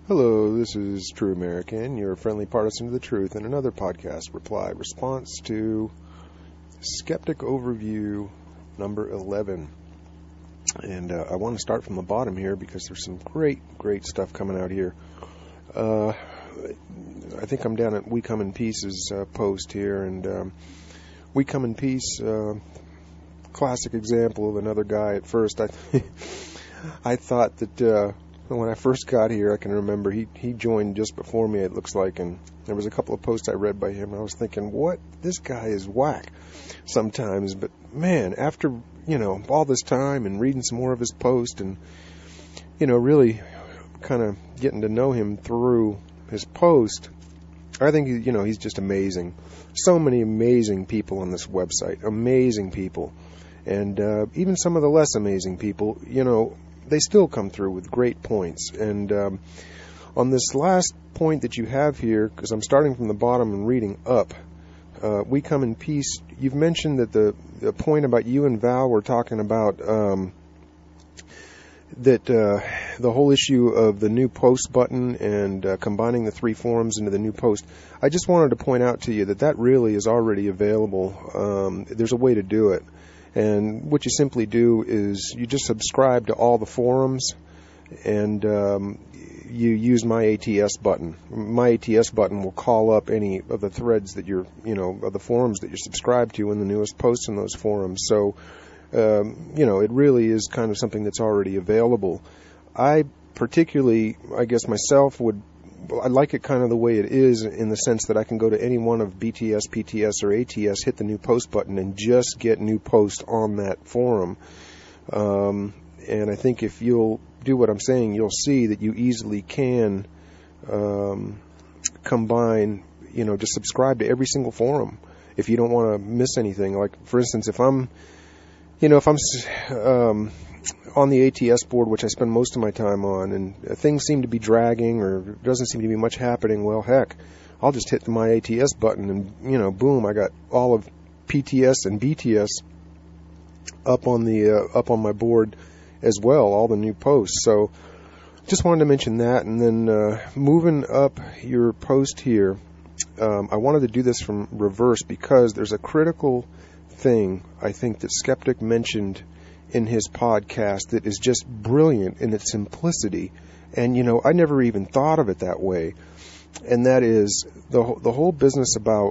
Hello, this is True American, your friendly partisan to the truth, and another podcast response to Skeptic Overview number 11. And I want to start from the bottom here because there's some great stuff coming out here. I think I'm down at We Come in Peace's post here, and We Come in Peace, classic example of another guy. At first, I thought that when I first got here, I can remember he joined just before me, it looks like, and there was a couple of posts I read by him, and I was thinking, what? This guy is whack sometimes. But man, after, all this time and reading some more of his post and, really kind of getting to know him through his post, I think, he's just amazing. So many amazing people on this website, amazing people. And even some of the less amazing people, they still come through with great points. And on this last point that you have here, because I'm starting from the bottom and reading up, We Come in Peace, you've mentioned that the point about you and Val were talking about that the whole issue of the new post button and combining the three forums into the new post. I just wanted to point out to you that really is already available. There's a way to do it. And what you simply do is you just subscribe to all the forums, and you use My ATS button. My ATS button will call up any of the threads that you're, of the forums that you're subscribed to in the newest posts in those forums. So, it really is kind of something that's already available. I particularly, I guess myself, I like it kind of the way it is, in the sense that I can go to any one of BTS, PTS, or ATS, hit the new post button, and just get new posts on that forum. And I think if you'll do what I'm saying, you'll see that you easily can combine, just subscribe to every single forum if you don't want to miss anything. Like, for instance, if I'm on the ATS board, which I spend most of my time on, and things seem to be dragging or doesn't seem to be much happening, well, heck, I'll just hit the My ATS button and, boom, I got all of PTS and BTS up on my board as well, all the new posts. So just wanted to mention that. And then moving up your post here, I wanted to do this from reverse because there's a critical thing I think that Skeptic mentioned in his podcast that is just brilliant in its simplicity. And, I never even thought of it that way. And that is the whole business about,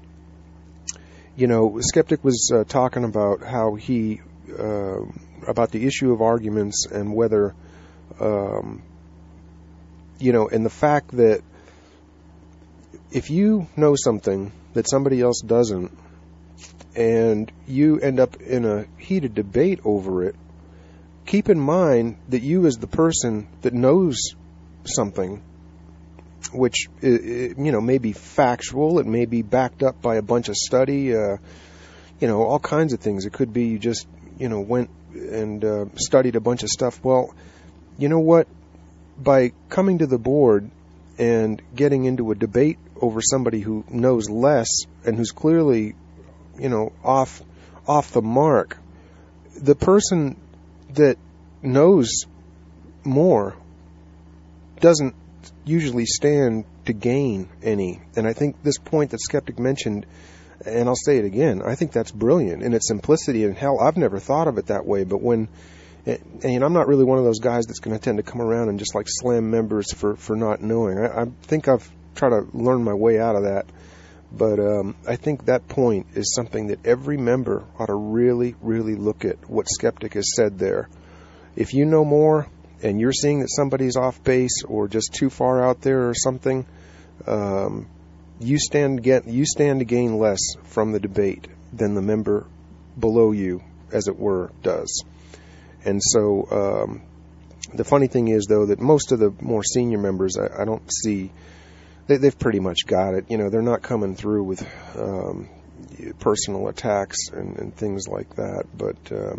Skeptic was talking about how he, about the issue of arguments and whether, and the fact that if you know something that somebody else doesn't, and you end up in a heated debate over it, keep in mind that you, as the person that knows something, which, may be factual, it may be backed up by a bunch of study, all kinds of things. It could be you just, went and studied a bunch of stuff. Well, you know what? By coming to the board and getting into a debate over somebody who knows less and who's clearly off the mark, the person that knows more doesn't usually stand to gain any. And I think this point that Skeptic mentioned, and I'll say it again, I think that's brilliant in its simplicity. And hell, I've never thought of it that way. But when, and I'm not really one of those guys that's going to tend to come around and just like slam members for not knowing. I think I've tried to learn my way out of that. But I think that point is something that every member ought to really, really look at what Skeptic has said there. If you know more and you're seeing that somebody's off base or just too far out there or something, you stand to gain less from the debate than the member below you, as it were, does. And so the funny thing is, though, that most of the more senior members, I don't see... They've pretty much got it. They're not coming through with personal attacks and things like that. But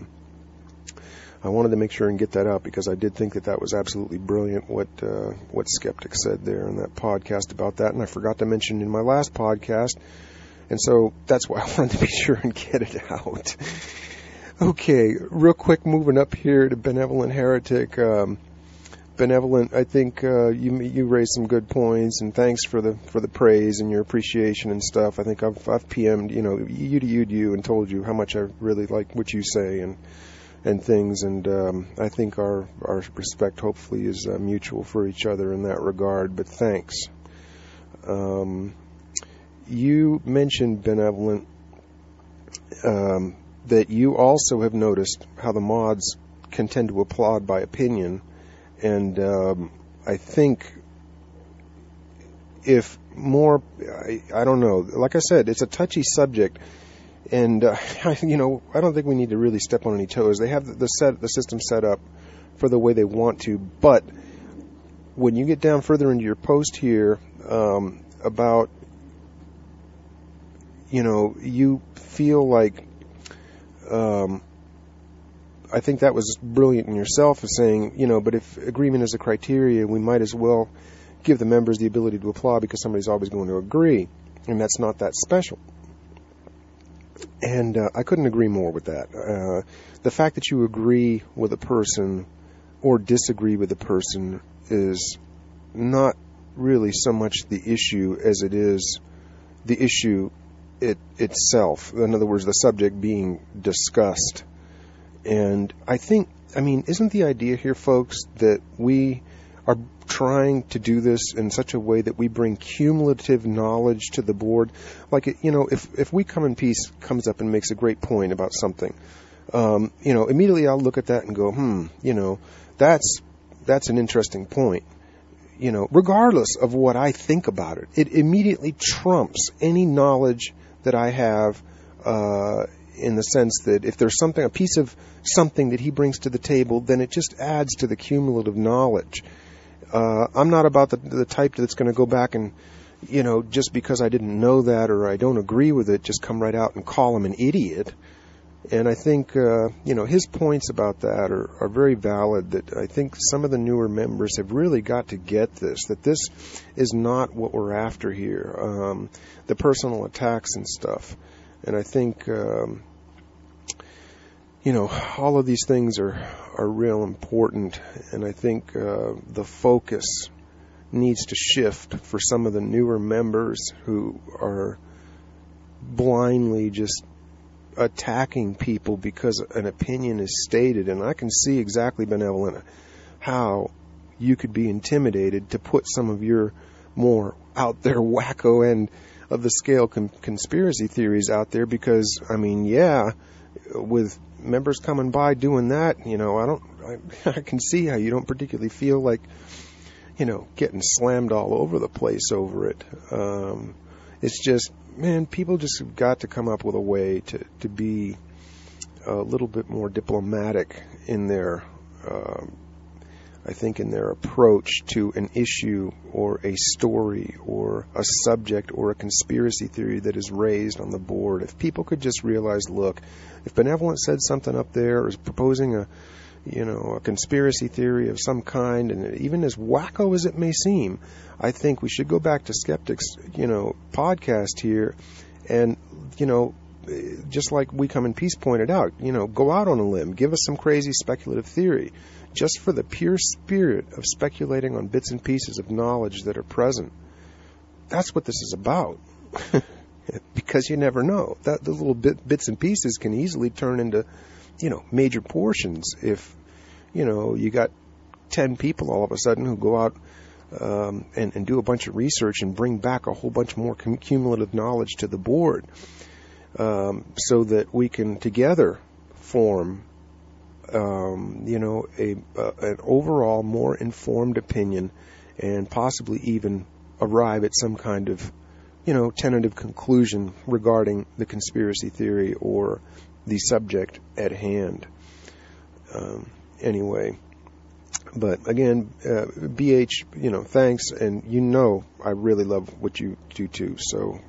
I wanted to make sure and get that out because I did think that was absolutely brilliant what Skeptic said there in that podcast about that. And I forgot to mention in my last podcast. And so that's why I wanted to be sure and get it out. Okay, real quick, moving up here to Benevolent Heretic. Benevolent, I think you raised some good points, and thanks for the praise and your appreciation and stuff. I think I've PM'd, you and told you how much I really like what you say and things, and I think our respect hopefully is mutual for each other in that regard. But thanks. You mentioned, Benevolent, that you also have noticed how the mods can tend to applaud by opinion. And I think if more, I don't know. Like I said, it's a touchy subject, and I don't think we need to really step on any toes. They have the system set up for the way they want to, but when you get down further into your post here about, you feel like. I think that was brilliant in yourself of saying, but if agreement is a criteria, we might as well give the members the ability to applaud because somebody's always going to agree, and that's not that special. And I couldn't agree more with that. The fact that you agree with a person or disagree with a person is not really so much the issue as it is the issue itself. In other words, the subject being discussed. And isn't the idea here, folks, that we are trying to do this in such a way that we bring cumulative knowledge to the board? Like, if We Come in Peace comes up and makes a great point about something, immediately I'll look at that and go, that's an interesting point. Regardless of what I think about it, it immediately trumps any knowledge that I have, in the sense that if there's a piece of something that he brings to the table, then it just adds to the cumulative knowledge. I'm not about the type that's going to go back and, just because I didn't know that or I don't agree with it, just come right out and call him an idiot. And I think, his points about that are very valid, that I think some of the newer members have really got to get this, that this is not what we're after here, the personal attacks and stuff. And I think, all of these things are real important, and I think the focus needs to shift for some of the newer members who are blindly just attacking people because an opinion is stated. And I can see exactly, Benevolent, how you could be intimidated to put some of your more out there wacko end of the scale conspiracy theories out there, because with members coming by doing that, I can see how you don't particularly feel like getting slammed all over the place over it. It's just, man, people just have got to come up with a way to be a little bit more diplomatic in their in their approach to an issue or a story or a subject or a conspiracy theory that is raised on the board. If people could just realize, look, if Benevolent said something up there or is proposing a conspiracy theory of some kind, and even as wacko as it may seem, I think we should go back to Skeptics, podcast here, and, just like We Come in Peace pointed out, go out on a limb, give us some crazy speculative theory, just for the pure spirit of speculating on bits and pieces of knowledge that are present. That's what this is about. Because you never know. The little bits and pieces can easily turn into, major portions if, you got 10 people all of a sudden who go out and do a bunch of research and bring back a whole bunch more cumulative knowledge to the board, so that we can together form an overall more informed opinion and possibly even arrive at some kind of, tentative conclusion regarding the conspiracy theory or the subject at hand. Anyway, but again, BH, thanks, and I really love what you do too. So,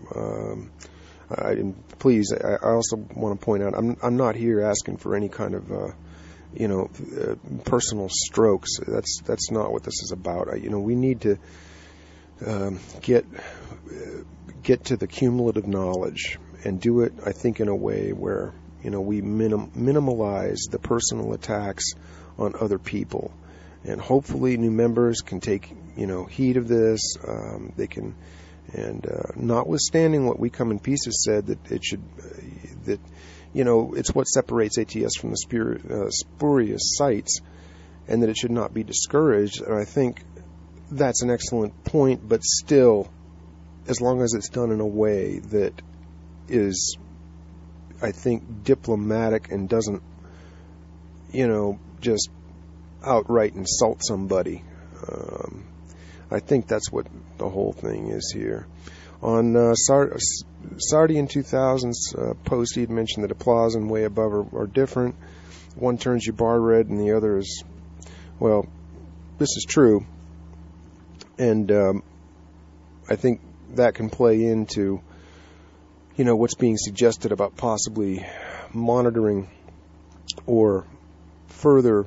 please, I also want to point out, I'm not here asking for any kind of personal strokes. That's not what this is about. We need to get to the cumulative knowledge and do it, I think, in a way where we minimalize the personal attacks on other people, And hopefully new members can take, heed of this. They can, and notwithstanding what We Come in Pieces said, that it should, it's what separates ATS from the spurious sites, and that it should not be discouraged. And I think that's an excellent point, but still, as long as it's done in a way that is, I think, diplomatic and doesn't, just outright insult somebody. I think that's what the whole thing is here. On Sardi in 2000's post, he had mentioned that applause and way above are different. One turns your bar red and the other is, well, this is true. And I think that can play into, what's being suggested about possibly monitoring or further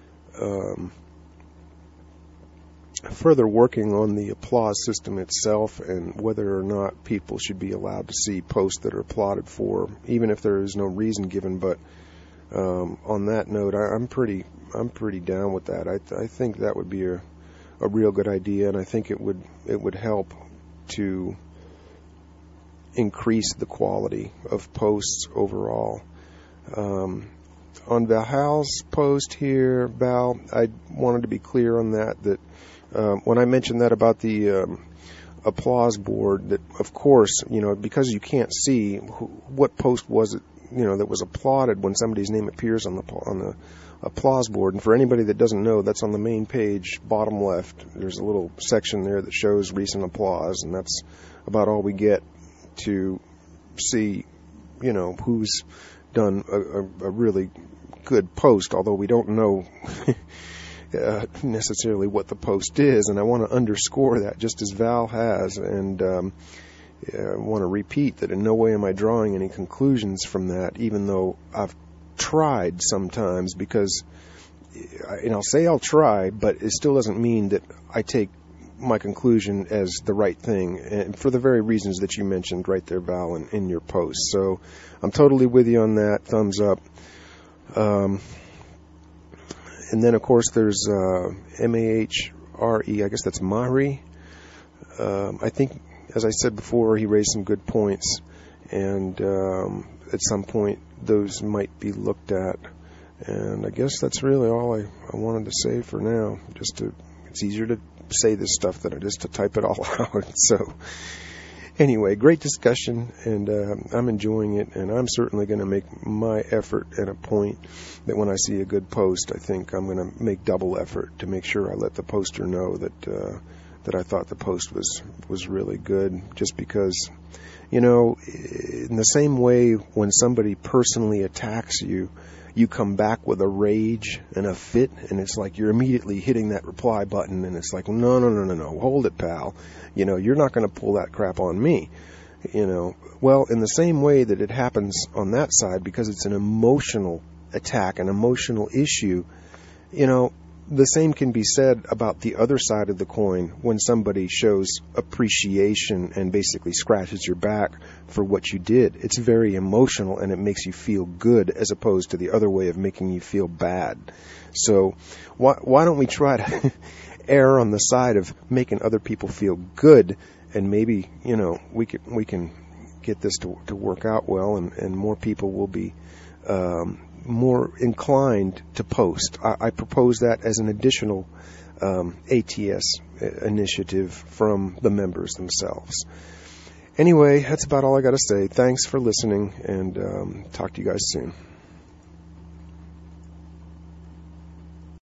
working on the applause system itself, and whether or not people should be allowed to see posts that are applauded for, even if there is no reason given. But on that note, I'm pretty down with that. I think that would be a real good idea, and I think it would help to increase the quality of posts overall. On Valhal's post here, Val, I wanted to be clear on that when I mentioned that about the applause board, that of course, because you can't see what post was it, that was applauded when somebody's name appears on the applause board. And for anybody that doesn't know, that's on the main page, bottom left. There's a little section there that shows recent applause, and that's about all we get to see, who's done a really good post, although we don't know necessarily what the post is. And I want to underscore that, just as Val has, and I want to repeat that in no way am I drawing any conclusions from that, even though I've tried sometimes, because, I'll say I'll try, but it still doesn't mean that I take my conclusion as the right thing, and for the very reasons that you mentioned right there, Val, in your post. So I'm totally with you on that. Thumbs up. And then, of course, there's M-A-H-R-E. I guess that's Mahri. I think, as I said before, he raised some good points, and at some point those might be looked at. And I guess that's really all I wanted to say for now. It's easier to say this stuff than it is to type it all out. So anyway, great discussion, and I'm enjoying it, and I'm certainly going to make my effort and a point that when I see a good post, I think I'm going to make double effort to make sure I let the poster know that I thought the post was really good, just because, in the same way when somebody personally attacks you, you come back with a rage and a fit, and it's like you're immediately hitting that reply button, and it's like, no, hold it, pal. You're not going to pull that crap on me. Well, in the same way that it happens on that side, because it's an emotional attack, an emotional issue, the same can be said about the other side of the coin when somebody shows appreciation and basically scratches your back for what you did. It's very emotional, and it makes you feel good, as opposed to the other way of making you feel bad. So why don't we try to err on the side of making other people feel good, and maybe, we can get this to work out well, and more people will be more inclined to post. I propose that as an additional ATS initiative from the members themselves. Anyway, that's about all I got to say. Thanks for listening, and talk to you guys soon.